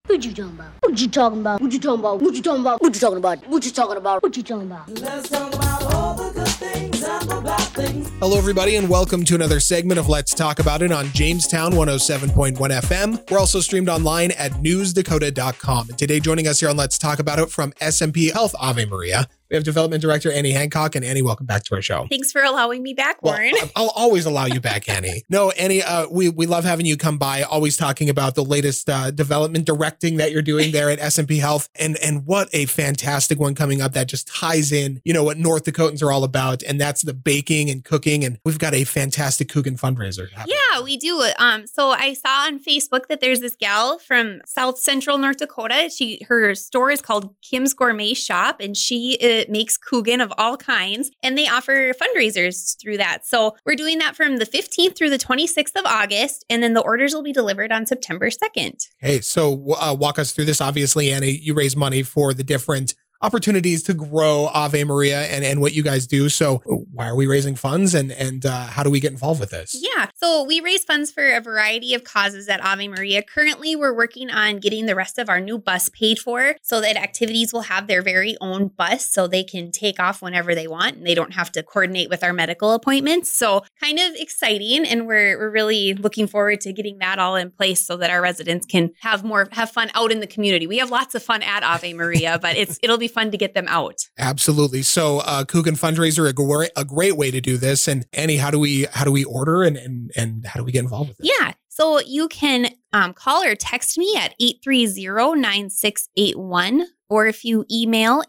What you talking about? What you talking about? What you talking about? What you talking about? What you talking about? What you talking about? What you talking about? Let's talk about all the good things and the bad things. Hello, everybody, and welcome to another segment of Let's Talk About It on Jamestown 107.1 FM. We're also streamed online at newsdakota.com. And today, joining us here on Let's Talk About It from SMP Health Ave Maria, we have Development Director Annie Hancock. And Annie, welcome back to our show. Thanks for allowing me back, Warren. Well, I'll always allow you back, Annie. No, Annie, we love having you come by, always talking about the latest development directing that you're doing there at SMP Health. And what a fantastic one coming up that just ties in, what North Dakotans are all about. And that's the baking and cooking. And we've got a fantastic Coogan fundraiser happening. Yeah, we do. So I saw on Facebook that there's this gal from South Central North Dakota. Her store is called Kim's Gourmet Shop, and she makes Coogan of all kinds, and they offer fundraisers through that. So we're doing that from the 15th through the 26th of August, and then the orders will be delivered on September 2nd. Hey, so walk us through this. Obviously, Annie, you raise money for the different opportunities to grow Ave Maria and what you guys do. So why are we raising funds and how do we get involved with this? Yeah, so we raise funds for a variety of causes at Ave Maria. Currently, we're working on getting the rest of our new bus paid for so that activities will have their very own bus so they can take off whenever they want and they don't have to coordinate with our medical appointments. So kind of exciting, and we're really looking forward to getting that all in place so that our residents can have fun out in the community. We have lots of fun at Ave Maria, but it'll be fun to get them out. Absolutely. So Coogan fundraiser, a great way to do this. And Annie, how do we order and how do we get involved with this? Yeah. So you can call or text me at 830-9681, or if you email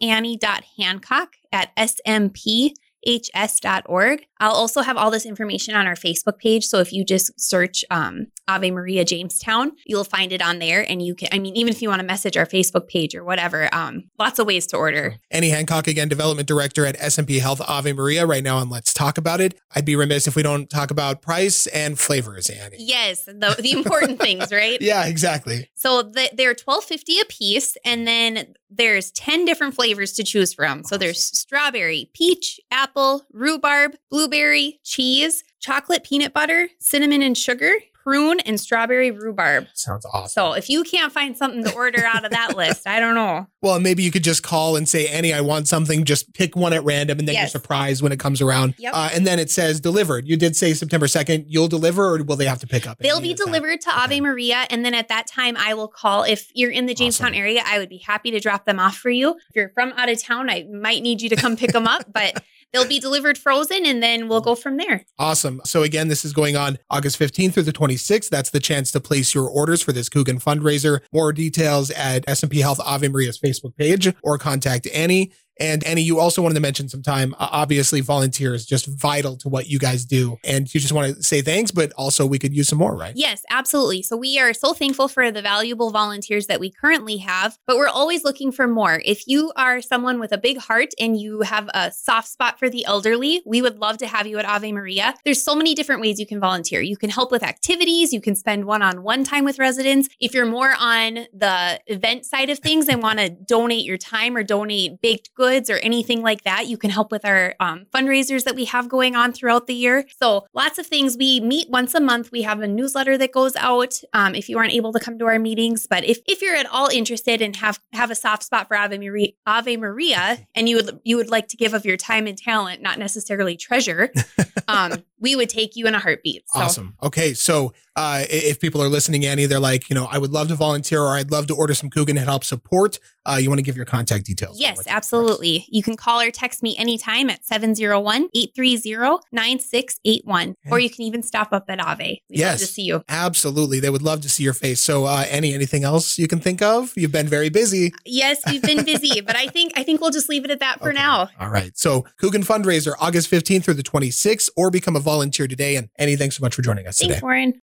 annie.hancock@smph.org. I'll also have all this information on our Facebook page. So if you just search Ave Maria Jamestown, you'll find it on there. And you can, even if you want to message our Facebook page or whatever, lots of ways to order. Annie Hancock, again, Development Director at SMP Health Ave Maria, right now on Let's Talk About It. I'd be remiss if we don't talk about price and flavors, Annie. Yes, the important things, right? Yeah, exactly. So they're $12.50 a piece, and then there's 10 different flavors to choose from. So there's strawberry, peach, apple, rhubarb, blueberry, cheese, chocolate, peanut butter, cinnamon and sugar, prune, and strawberry rhubarb. Sounds awesome. So if you can't find something to order out of that list, I don't know. Well, maybe you could just call and say, Annie, I want something. Just pick one at random, and then you're surprised when it comes around. Yep. And then it says delivered. You did say September 2nd. You'll deliver, or will they have to pick up? They'll be delivered to Ave Maria, and then at that time, I will call. If you're in the Jamestown area, I would be happy to drop them off for you. If you're from out of town, I might need you to come pick them up, but they'll be delivered frozen, and then we'll go from there. Awesome. So again, this is going on August 15th through the 26th. That's the chance to place your orders for this Coogan fundraiser. More details at SMP Health Ave Maria's Facebook page or contact Annie. And Annie, you also wanted to mention sometime, obviously volunteers is just vital to what you guys do. And you just want to say thanks, but also we could use some more, right? Yes, absolutely. So we are so thankful for the valuable volunteers that we currently have, but we're always looking for more. If you are someone with a big heart and you have a soft spot for the elderly, we would love to have you at Ave Maria. There's so many different ways you can volunteer. You can help with activities. You can spend one-on-one time with residents. If you're more on the event side of things and want to donate your time or donate baked goods or anything like that, you can help with our fundraisers that we have going on throughout the year. So lots of things. We meet once a month. We have a newsletter that goes out if you aren't able to come to our meetings. But if you're at all interested and have a soft spot for Ave Maria, and you would like to give of your time and talent, not necessarily treasure, we would take you in a heartbeat. So. Awesome. Okay. So if people are listening, Annie, they're like, I would love to volunteer, or I'd love to order some Coogan to help support. You want to give your contact details? Yes, absolutely. You can call or text me anytime at 701-830-9681. Or you can even stop up at Ave. We'd love to see you. Absolutely. They would love to see your face. So Annie, anything else you can think of? You've been very busy. Yes, we've been busy, but I think we'll just leave it at that for now. All right. So Coogan fundraiser, August 15th through the 26th, or become a volunteer today. And Annie, thanks so much for joining us today. Thanks, Warren.